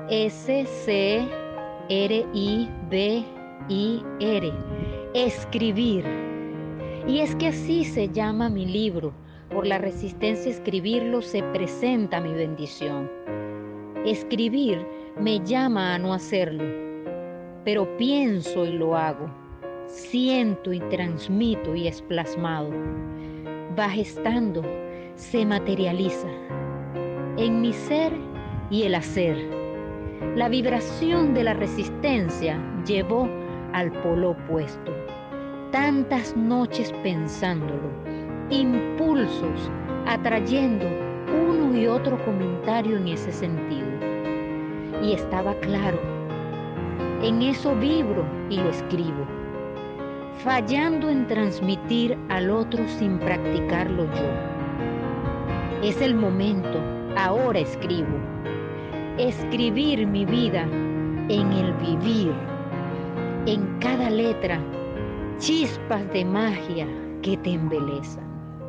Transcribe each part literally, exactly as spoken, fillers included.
S C R I B I R, escribir. Y es que así se llama mi libro. Por la resistencia a escribirlo se presenta mi bendición. Escribir me llama a no hacerlo, pero pienso y lo hago. Siento y transmito y es plasmado. Va gestando, se materializa en mi ser y el hacer. La vibración de la resistencia llevó al polo opuesto. Tantas noches pensándolo, impulsos atrayendo uno y otro comentario en ese sentido. Y estaba claro, en eso vibro y lo escribo, fallando en transmitir al otro sin practicarlo yo. Es el momento, ahora escribo. Escribir mi vida en el vivir, en cada letra, chispas de magia que te embelezan.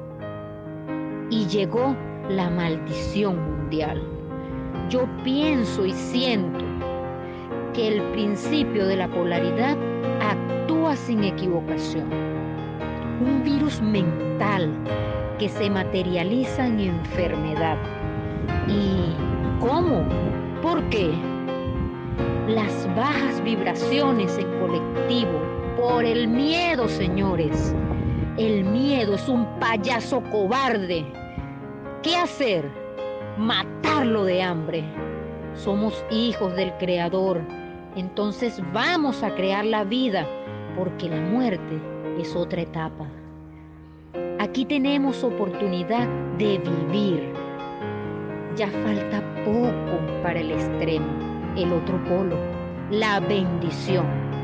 Y llegó la maldición mundial. Yo pienso y siento que el principio de la polaridad actúa sin equivocación. Un virus mental que se materializa en enfermedad. ¿Y cómo? ¿Por qué? Las bajas vibraciones en colectivo por el miedo, señores. El miedo es un payaso cobarde. ¿Qué hacer? Matarlo de hambre. Somos hijos del Creador, entonces vamos a crear la vida, porque la muerte es otra etapa. Aquí tenemos oportunidad de vivir. Ya falta poco para el extremo, el otro polo, la bendición.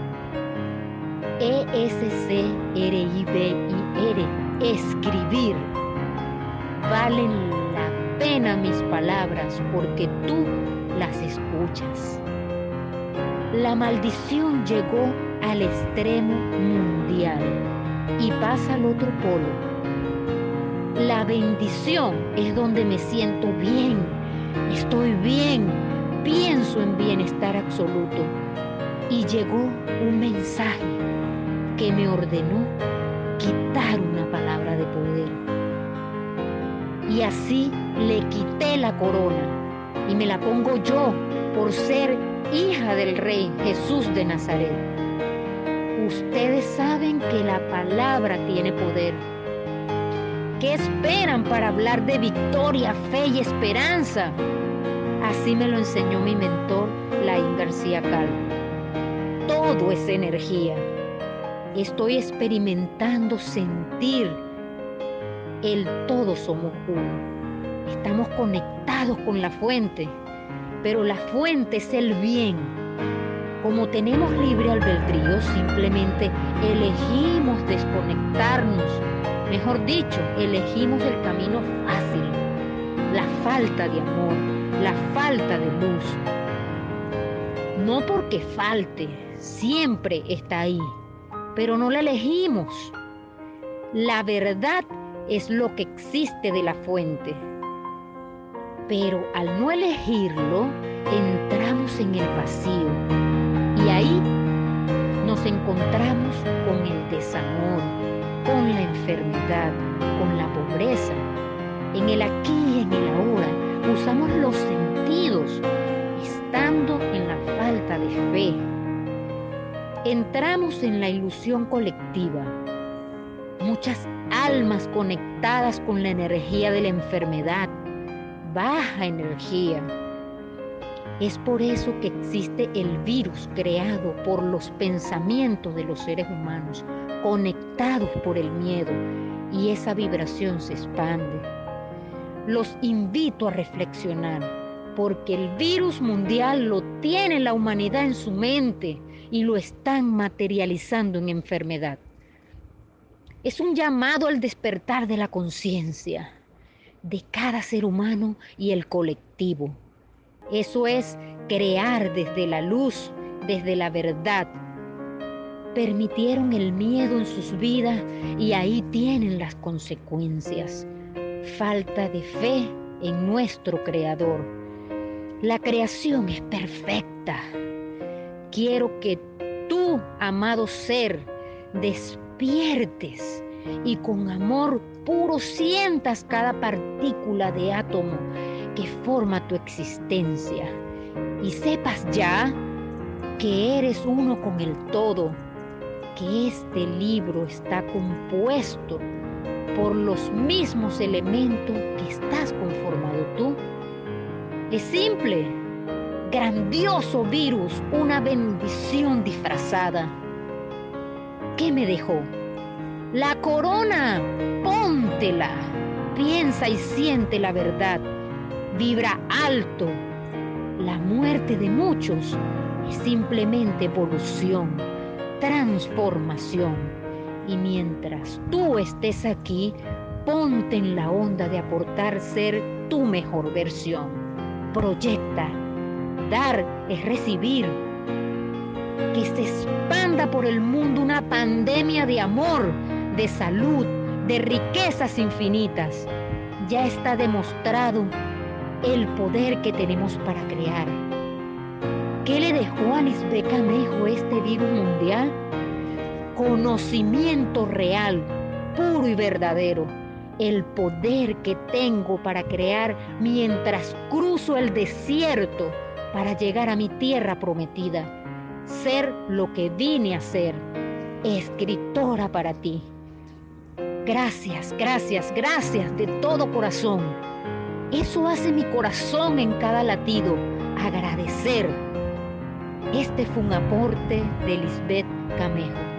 E S C R I B I R, escribir. Valen la pena mis palabras porque tú las escuchas. La maldición llegó al extremo mundial y pasa al otro polo. La bendición es donde me siento bien, estoy bien, pienso en bienestar absoluto. Y llegó un mensaje que me ordenó quitar una palabra de poder. Y así le quité la corona y me la pongo yo por ser hija del Rey Jesús de Nazaret. Ustedes saben que la palabra tiene poder. ¿Qué esperan para hablar de victoria, fe y esperanza? Así me lo enseñó mi mentor, Laín García Calvo. Todo es energía. Estoy experimentando sentir el todo somos uno. Estamos conectados con la fuente, pero la fuente es el bien. Como tenemos libre albedrío, simplemente elegimos desconectarnos. Mejor dicho, elegimos el camino fácil, la falta de amor, la falta de luz. No porque falte, siempre está ahí, pero no la elegimos. La verdad es lo que existe de la fuente. Pero al no elegirlo, entramos en el vacío. Y ahí nos encontramos con el desamor, con la enfermedad, con la pobreza. En el aquí y en el ahora usamos los sentidos, estando en la falta de fe. Entramos en la ilusión colectiva. Muchas almas conectadas con la energía de la enfermedad, baja energía. Es por eso que existe el virus creado por los pensamientos de los seres humanos, conectados por el miedo, y esa vibración se expande. Los invito a reflexionar, porque el virus mundial lo tiene la humanidad en su mente y lo están materializando en enfermedad. Es un llamado al despertar de la conciencia de cada ser humano y el colectivo. Eso es crear desde la luz, desde la verdad. Permitieron el miedo en sus vidas y ahí tienen las consecuencias. Falta de fe en nuestro Creador. La creación es perfecta. Quiero que tú, amado ser, despiertes y con amor puro sientas cada partícula de átomo que forma tu existencia y sepas ya que eres uno con el todo, que este libro está compuesto por los mismos elementos que estás conformado tú. Es simple, grandioso virus, una bendición disfrazada. ¿Qué me dejó? La corona, póntela, piensa y siente la verdad, vibra alto. La muerte de muchos es simplemente evolución, transformación. Y mientras tú estés aquí, ponte en la onda de aportar ser tu mejor versión. Proyecta, dar es recibir. Que se expanda por el mundo una pandemia de amor, de salud, de riquezas infinitas. Ya está demostrado el poder que tenemos para crear. ¿Qué le dejó a Lisbeth Camejo este virus mundial? Conocimiento real, puro y verdadero. El poder que tengo para crear mientras cruzo el desierto para llegar a mi tierra prometida. Ser lo que vine a ser, escritora para ti. Gracias, gracias, gracias de todo corazón. Eso hace mi corazón en cada latido, agradecer. Este fue un aporte de Lisbeth Camejo.